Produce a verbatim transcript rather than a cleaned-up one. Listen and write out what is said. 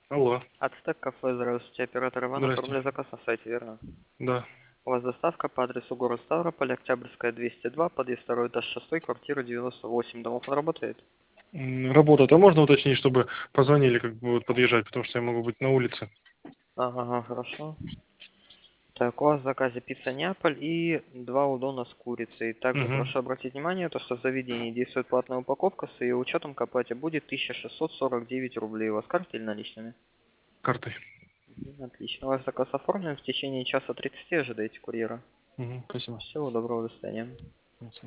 Алло. Ацтек кафе, здравствуйте, оператор Иван, Здрасте. оформили заказ на сайте, верно? Да. У вас доставка по адресу город Ставрополь, Октябрьская, двести два, подъезд второй, этаж шесть, квартира девяносто восемь. Домофон работает? М, Работает. А можно уточнить, чтобы позвонили, как будут подъезжать, потому что я могу быть на улице. Ага, ага, хорошо. Так, у вас в заказе пицца Неаполь и два удона с курицей. Также Угу. прошу обратить внимание, то, что в заведении действует платная упаковка, с ее учетом к оплате будет тысяча шестьсот сорок девять рублей. У вас картой или наличными? Картой. Мгм, отлично. У вас заказ оформлен, в течение часа тридцати ожидаете курьера. Угу. Спасибо. Всего доброго, до свидания. До